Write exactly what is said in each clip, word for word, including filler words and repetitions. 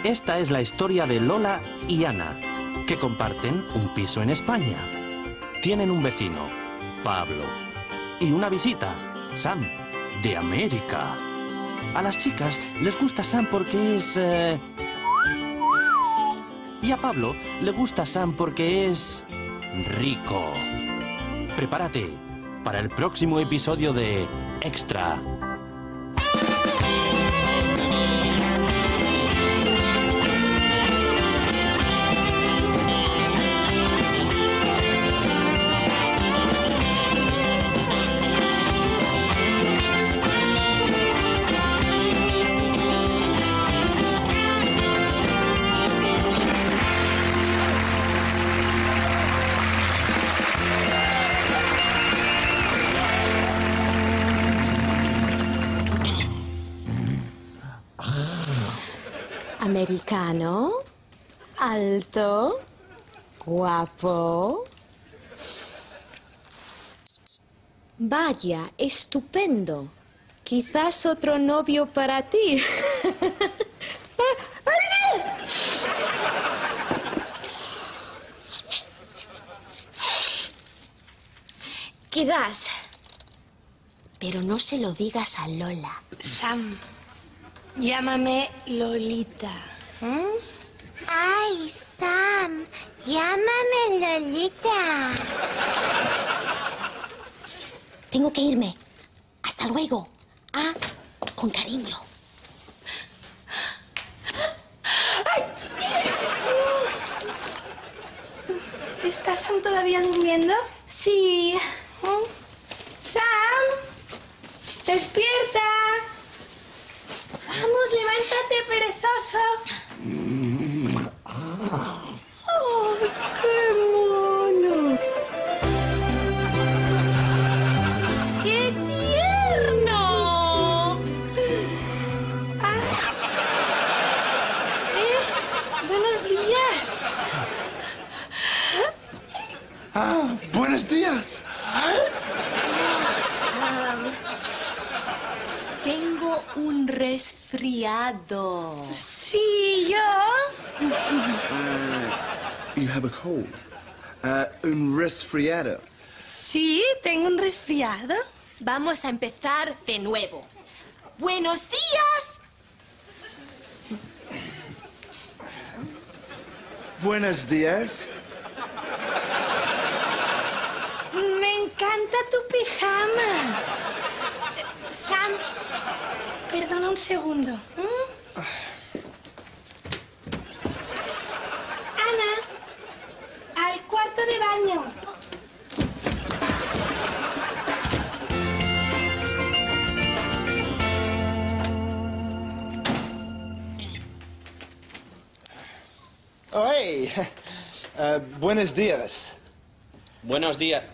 Esta es la historia de Lola y Ana, que comparten un piso en España. Tienen un vecino, Pablo, y una visita, Sam, de América. A las chicas les gusta Sam porque es... Eh... Y a Pablo le gusta Sam porque es... rico. Prepárate para el próximo episodio de Extra. Americano, alto, guapo. Vaya, estupendo. Quizás otro novio para ti. Quizás. Pero no se lo digas a Lola. Sam, llámame Lolita. ¿Mm? Ay, Sam, llámame Lolita. Tengo que irme. Hasta luego. Ah, con cariño. ¡Ay! ¿Está Sam todavía durmiendo? Sí. ¿Mm? ¡Sam! ¡Despierta! ¡Vamos, levántate, perezoso! ¡Oh, qué mono! ¡Qué tierno! Ah. ¿Eh? ¡Buenos días! Ah, buenos días. Sam, tengo un resfriado. Sí, yo. Uh, you have a cold. Uh, un resfriado. Sí, tengo un resfriado. Vamos a empezar de nuevo. ¡Buenos días! Buenos días. Me encanta tu pijama. Eh, Sam, perdona un segundo. ¿Mm? Psst. Ana, al cuarto de baño. Oh, hey. Uh, buenos días. Buenos días.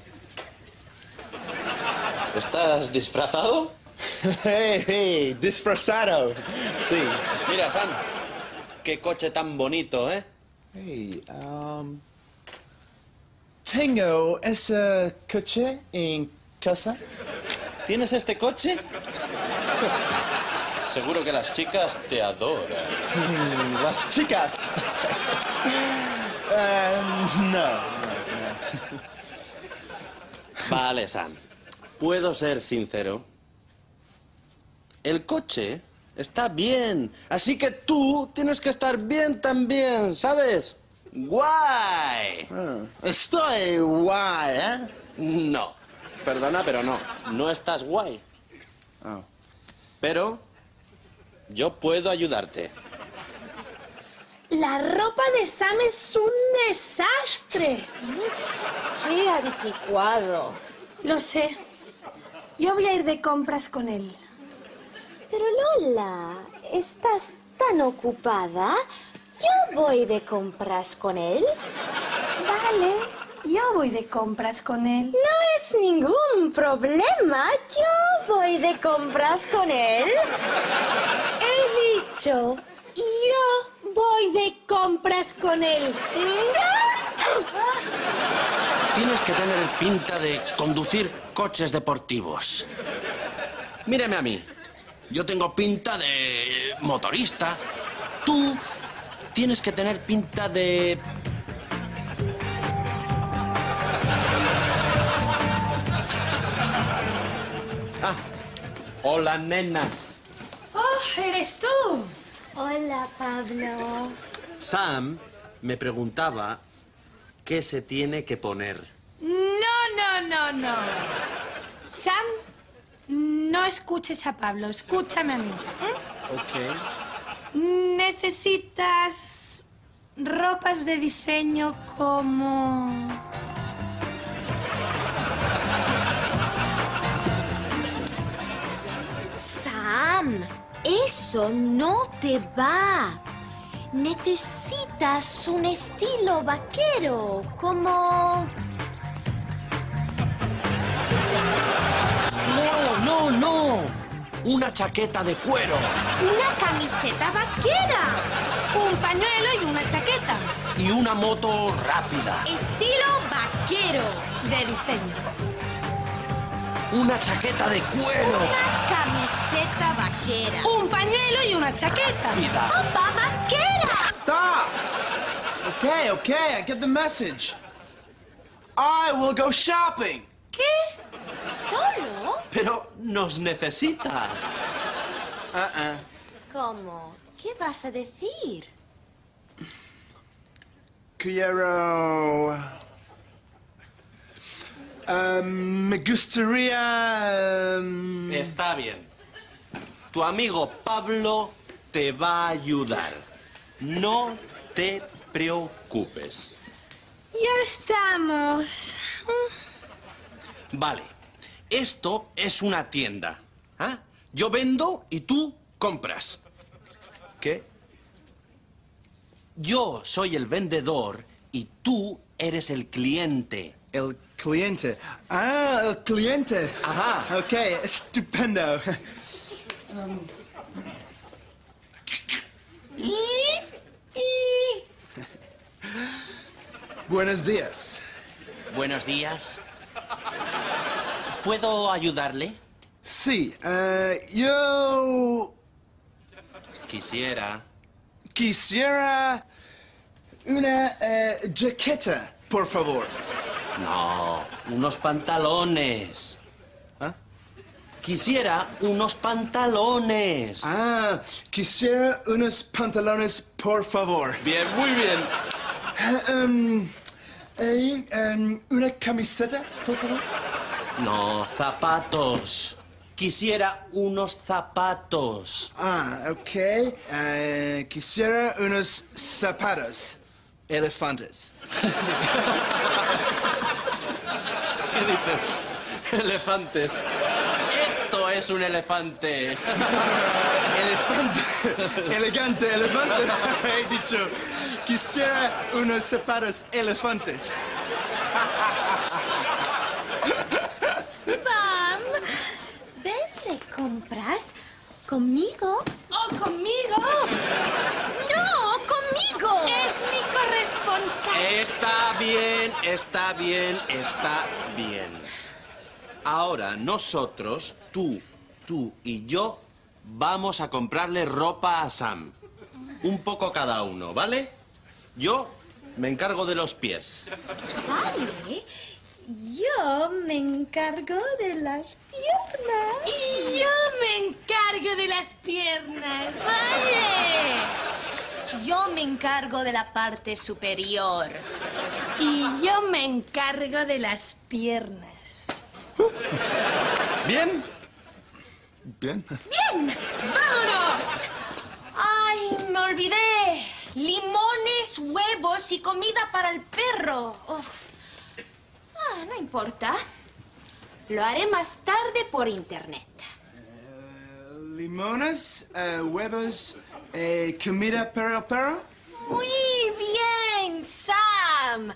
¿Estás disfrazado? Hey, hey, disfrazado. Sí. Mira, Sam, qué coche tan bonito, ¿eh? Hey, um... tengo ese coche en casa. ¿Tienes este coche? Seguro que las chicas te adoran. Mm, las chicas. uh, no, no, no. Vale, Sam. ¿Puedo ser sincero? El coche está bien, así que tú tienes que estar bien también, ¿sabes? ¡Guay! Ah, estoy guay, ¿eh? No, perdona, pero no. No estás guay. Oh. Pero yo puedo ayudarte. La ropa de Sam es un desastre. ¡Qué anticuado! Lo sé. Yo voy a ir de compras con él. Pero Lola, ¿estás tan ocupada? Yo voy de compras con él. Vale, yo voy de compras con él. No es ningún problema. Yo voy de compras con él. He dicho, yo voy de compras con él. Tienes que tener pinta de conducir coches deportivos. Mírame a mí. Yo tengo pinta de motorista. Tú tienes que tener pinta de... Ah, hola, nenas. ¡Oh, eres tú! Hola, Pablo. Sam me preguntaba qué se tiene que poner. No, no, no, no. Sam, no escuches a Pablo, escúchame a mí. ¿eh? Ok. Necesitas ropas de diseño como... Sam, eso no te va. Necesitas un estilo vaquero, como... No, no, no. Una chaqueta de cuero. una camiseta vaquera. Un pañuelo y una chaqueta. Y una moto rápida. Estilo vaquero. De diseño. Una chaqueta de cuero. Una camiseta vaquera. Un pañuelo y una chaqueta. Vida. ¡Ropa vaquera! Stop! Okay, okay, I get the message. I will go shopping. ¿Qué? ¿Solo? Pero nos necesitas. Uh-uh. ¿Cómo? ¿Qué vas a decir? Quiero... Um, me gustaría... um, Está bien. Tu amigo Pablo te va a ayudar. No te preocupes. Ya estamos. Vale. Esto es una tienda. ¿Ah? Yo vendo y tú compras. ¿Qué? Yo soy el vendedor y tú eres el cliente. El cliente. Ah, el cliente. Ajá. Ok, estupendo. Buenos días. Buenos días. ¿Puedo ayudarle? Sí, eh, yo Quisiera. quisiera una eh, jaqueta, por favor. No, unos pantalones. ¿Ah? Quisiera unos pantalones. Ah, quisiera unos pantalones, por favor. Bien, muy bien. Um, eh, um, una camiseta, por favor. No, zapatos. Quisiera unos zapatos. Ah, ok. Eh, quisiera unos zapatos elefantes. ¿Qué dices? Elefantes. Esto es un elefante. Elefante. Elegante, elefante. He dicho, quisiera unos zapatos elefantes. Sam, ven de compras conmigo. ¿O conmigo? ¡No, conmigo! Es mi corresponsal. Está bien, está bien, está bien. Ahora nosotros, tú, tú y yo, vamos a comprarle ropa a Sam. Un poco cada uno, ¿vale? Yo me encargo de los pies. Vale. Yo me encargo de las piernas. Y yo me encargo de las piernas. Vale. Yo me encargo de la parte superior. Y yo me encargo de las piernas. ¿Bien? Bien. ¡Bien! ¡Vámonos! ¡Ay, me olvidé! Limones, huevos y comida para el perro. Uf. Ah, no importa. Lo haré más tarde por internet. Limones, eh, huevos, eh, comida para el perro. Muy bien, Sam.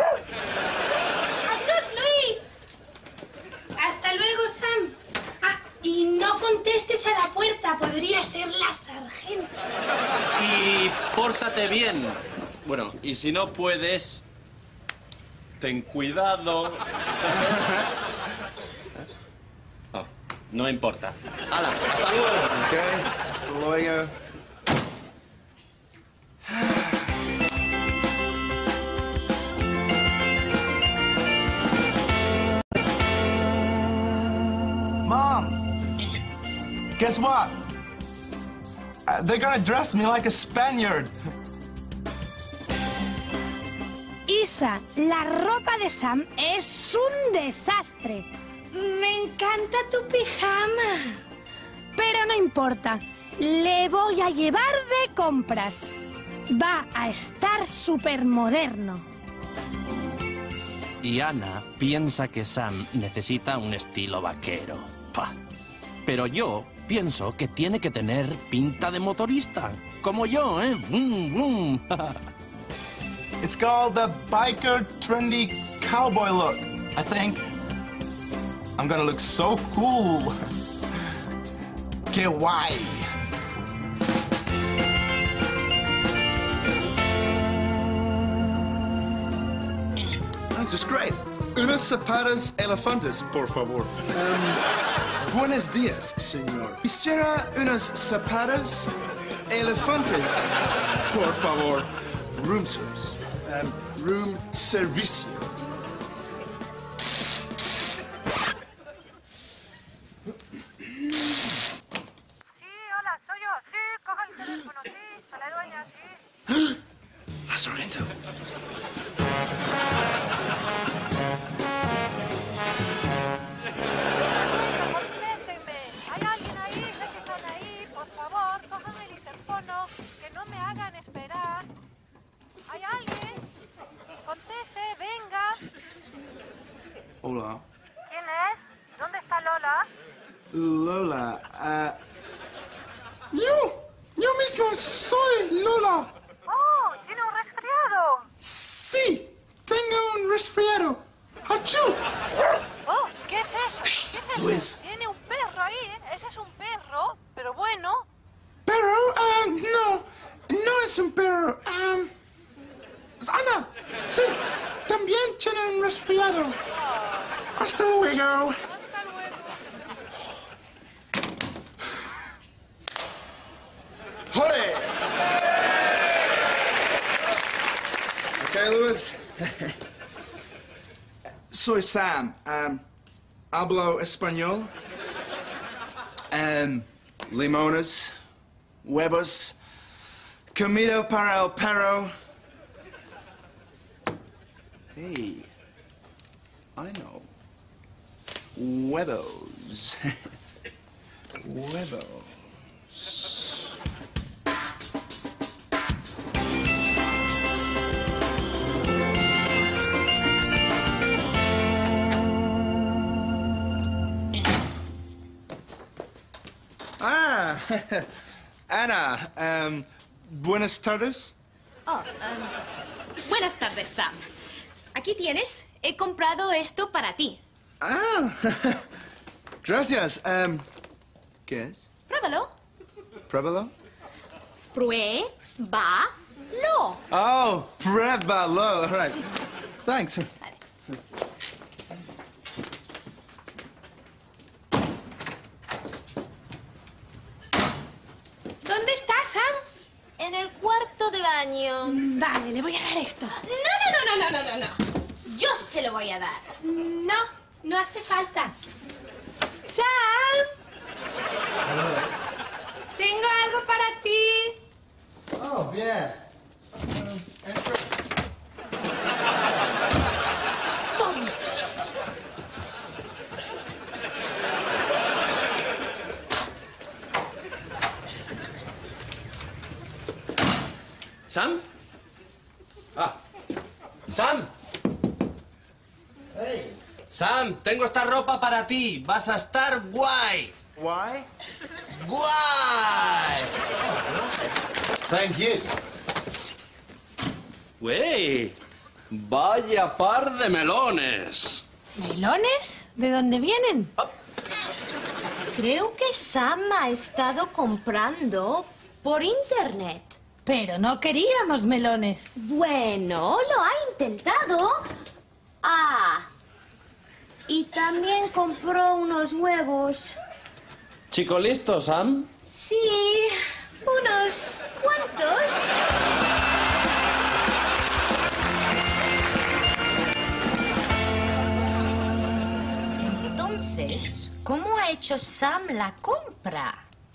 Adiós, Luis. Hasta luego, Sam. Ah, y no contestes a la puerta. Podría ser la sargento. Y pórtate bien. Bueno, y si no puedes, ten cuidado. Oh, no importa. ¡Hala! ¡Hasta luego! Ok, hasta luego. Mom, guess what? Uh, they're gonna dress me like a Spaniard. Isa, la ropa de Sam es un desastre. Me encanta tu pijama. Pero no importa, le voy a llevar de compras. Va a estar súper moderno. Y Ana piensa que Sam necesita un estilo vaquero. ¡Pah! Pero yo pienso que tiene que tener pinta de motorista. Como yo, ¿eh? ¡Vum, vum! It's called the biker trendy cowboy look, I think. I'm gonna look so cool. ¡Qué guay! That's just great. Unas zapatas elefantes, por favor. Um, buenos días, señor. Quisiera unas zapatas elefantes, Por favor. Room service. Um, room servicio. La Sargento. Contéstenme. ¿Hay alguien ahí? Sé que están ahí. Por favor, cojan el interfono. Que no me hagan esperar. ¿Hay alguien? Conteste, venga. Hola. ¿Quién es? ¿Dónde está Lola? Lola, uh... ¡Yo! ¡Yo mismo soy Lola! ¡Oh! ¿Tiene un resfriado? ¡Sí! ¡Tengo un resfriado! ¡Achú! ¡Oh! ¿Qué es eso? ¿Qué es eso? Pues- Tiene un perro ahí, ¿eh? Ese es un perro, pero bueno. Pero, um, no, no es un perro, um... es Ana, sí, también tiene un resfriado. Hasta luego. Hasta luego. ¡Jole! Okay, Luis. Soy Sam, um, hablo español. Um, limones, huevos, comida para el perro. Hey, I know. Huevos. Huevos. Ah, Ana, um, buenas tardes. Oh, um, buenas tardes, Sam. Aquí tienes. He comprado esto para ti. Ah, gracias. Um, ¿Qué es? Pruébalo. ¿Pruébalo? Pruébalo. Oh, pruébalo. All right. Thanks. ¿Dónde estás, Sam? En el cuarto de baño. Vale, le voy a dar esto. No, no, no, no, no, no, no, no. Yo se lo voy a dar. No, no hace falta. ¡Sam! Tengo algo para ti. Oh, bien. ¿Sam? Ah. ¡Sam! Hey. Sam, tengo esta ropa para ti. Vas a estar guay. Why? ¡Guay! Thank you. ¡Wey! ¡Vaya par de melones! ¿Melones? ¿De dónde vienen? Creo que Sam ha estado comprando por internet. Pero no queríamos melones. Bueno, lo ha intentado. Ah. Y también compró unos huevos. ¿Chico listo, Sam? Sí, unos cuantos. Entonces, Entonces, ¿cómo ha hecho Sam la compra?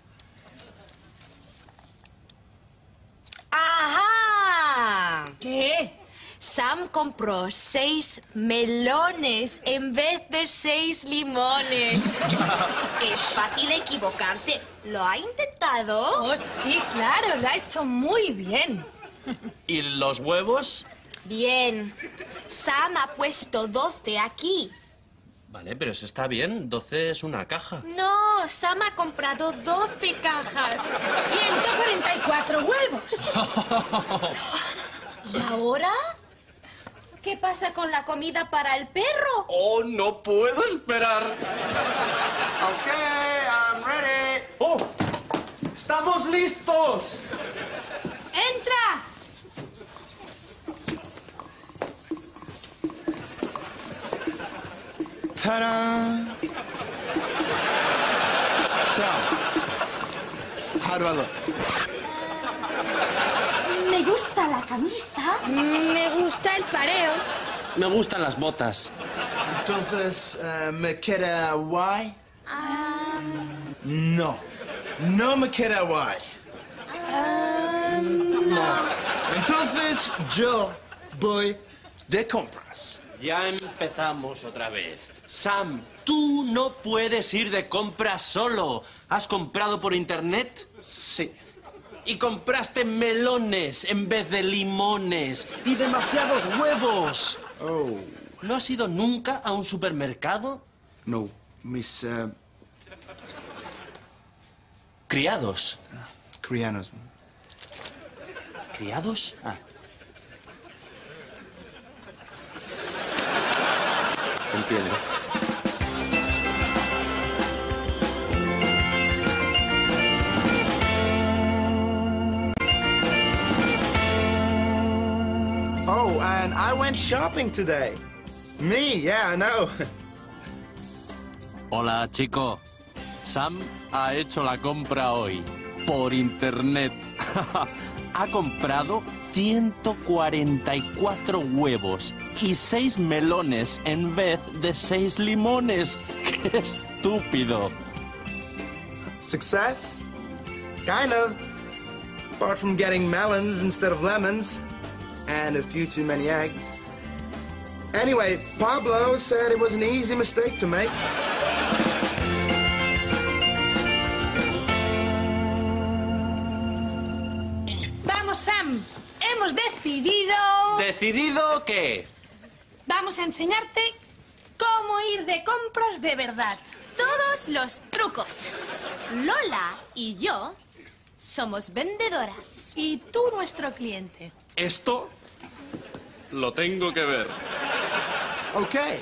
¡Ajá! ¿Qué? Sam compró seis melones en vez de seis limones. Es fácil equivocarse. ¿Lo ha intentado? Oh, sí, claro, lo ha hecho muy bien. ¿Y los huevos? Bien. Sam ha puesto doce aquí. Vale, pero eso está bien. doce es una caja. No, Sam ha comprado doce cajas. ciento cuarenta y cuatro huevos. ¿Y ahora? ¿Qué pasa con la comida para el perro? ¡Oh, no puedo esperar! Ok, I'm ready. ¡Oh! ¡Estamos listos! ¡Entra! Ta-da! Sal, how do I look? Me gusta la camisa. Me gusta el pareo. Me gustan las botas. Entonces, uh, me queda guay? No. No me queda guay. No. Entonces, yo voy de compras. Ya empezamos otra vez. Sam, tú no puedes ir de compras solo. ¿Has comprado por internet? Sí. Y compraste melones en vez de limones. Y demasiados huevos. Oh. ¿No has ido nunca a un supermercado? No. Mis, uh, Criados. crianos. ¿Criados? Ah. Entiendo. Oh, and I went shopping today. Me, yeah, I know. Hola, chico. Sam ha hecho la compra hoy. Por internet. Ha comprado ciento cuarenta y cuatro huevos y seis melones en vez de seis limones. ¡Qué estúpido! Success? Kind of. Apart from getting melons instead of lemons. And a few too many eggs. Anyway, Pablo said it was an easy mistake to make. Vamos, Sam. Hemos decidido... ¿Decidido qué? Vamos a enseñarte cómo ir de compras de verdad. Todos los trucos. Lola y yo somos vendedoras. Y tú, nuestro cliente. Esto lo tengo que ver. Okay.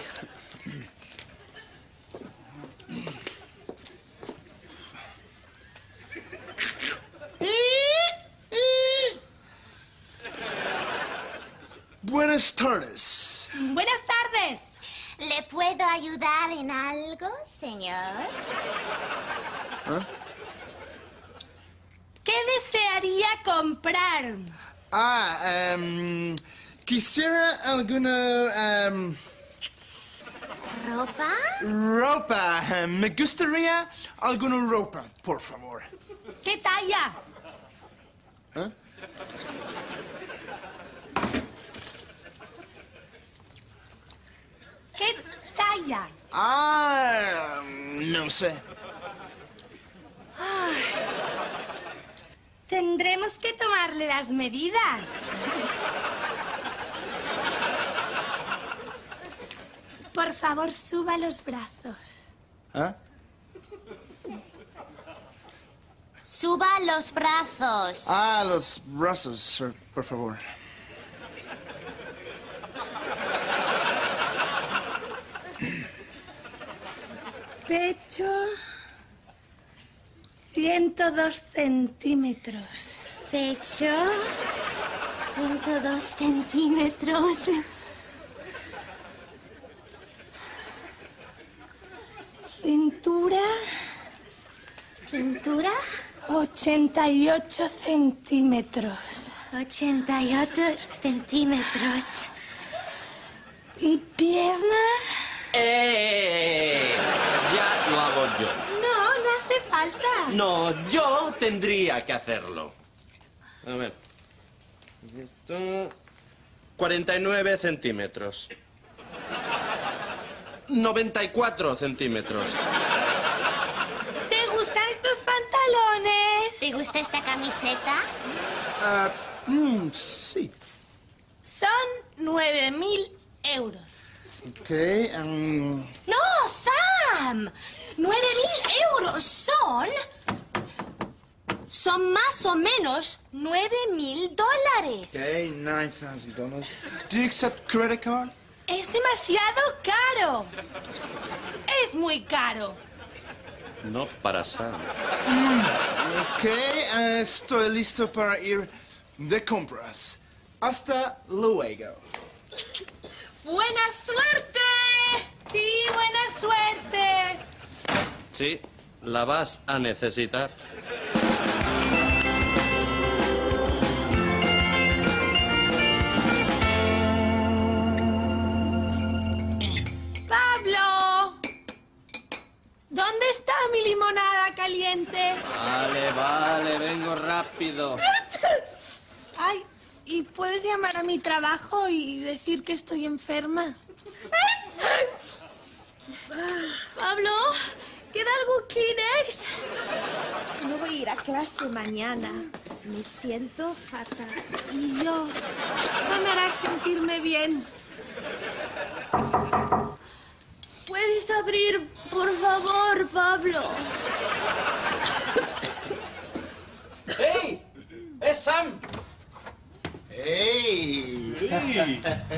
Buenas tardes. Buenas tardes. ¿Le puedo ayudar en algo, señor? ¿Qué desearía comprar? Ah, um, quisiera alguna um, ¿Ropa? ropa. Me gustaría alguna ropa, por favor. ¿Qué talla? ¿Eh? ¿Qué talla? Ah, no sé. Tendremos que tomarle las medidas. Por favor, suba los brazos. ¿Ah? Suba los brazos. Ah, los brazos, sir, por favor. Pecho... ciento dos centímetros. Pecho. ciento dos centímetros. Cintura... Cintura. ochenta y ocho centímetros. ochenta y ocho centímetros. ¿Y pierna? ¡Eh! Ya hago yo. No, no hace falta. No, yo tendría que hacerlo. A ver. Esto... cuarenta y nueve centímetros. noventa y cuatro centímetros. ¿Te gustan estos pantalones? ¿Te gusta esta camiseta? Uh, mm, sí. Son nueve mil euros. Ok, um... ¡No, Sam! ¡Nueve mil euros son... Son más o menos nueve mil dólares. Okay, nine thousand dollars. Do you accept credit card? Es demasiado caro. Es muy caro. No para Sam. Ok, uh, estoy listo para ir de compras. Hasta luego. ¡Buena suerte! Sí, buena suerte. Sí, la vas a necesitar. Pablo, ¿dónde está mi limonada caliente? Vale, vale, vengo rápido. Ay, ¿y puedes llamar a mi trabajo y decir que estoy enferma? Pablo, ¿queda algún Kleenex? No voy a ir a clase mañana. Me siento fatal. Y yo, no me harás sentirme bien. ¿Puedes abrir, por favor, Pablo? ¡Hey! ¡Es Sam! Hey. Hey.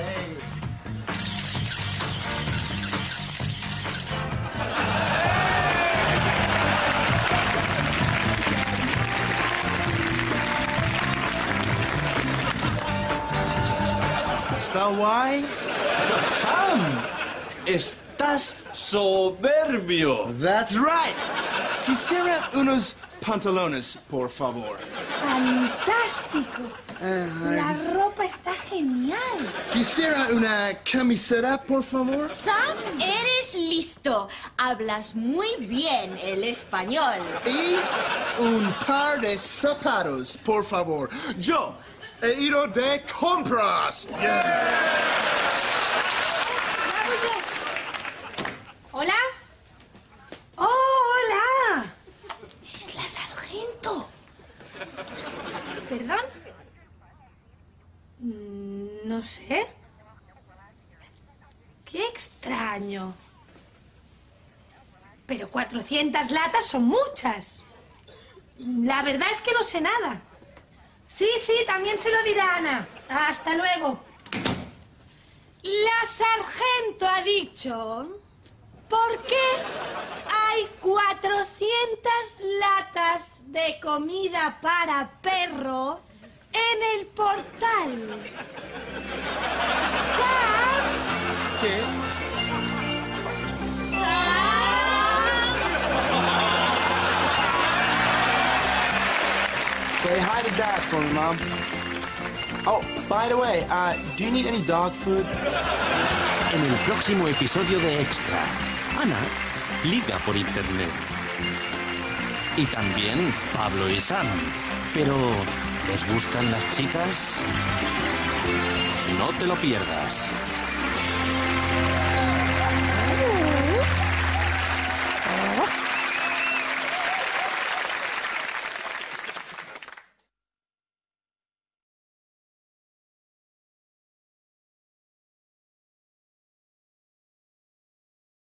¿Está guay? ¡Sam! ¡Estás soberbio! That's right. Quisiera unos pantalones, por favor. ¡Fantástico! La ropa está genial. Quisiera una camiseta, por favor. Sam, eres listo. Hablas muy bien el español. Y un par de zapatos, por favor. Yo he ido de compras. ¿Hola? ¡Oh, hola! Es la sargento. ¿Perdón? Mm, No sé. Qué extraño. Pero cuatrocientas latas son muchas. La verdad es que no sé nada. Sí, sí, también se lo dirá Ana. Hasta luego. La sargento ha dicho... ¿Por qué hay cuatrocientas latas de comida para perro en el portal? ¿Sam? ¿Qué? ¿Sam? Say hi to Dad for me, Mom. Oh, by the way, uh, do you need any dog food? En el próximo episodio de Extra, Ana liga por internet. Y también Pablo y Sam. Pero, ¿les gustan las chicas? No te lo pierdas.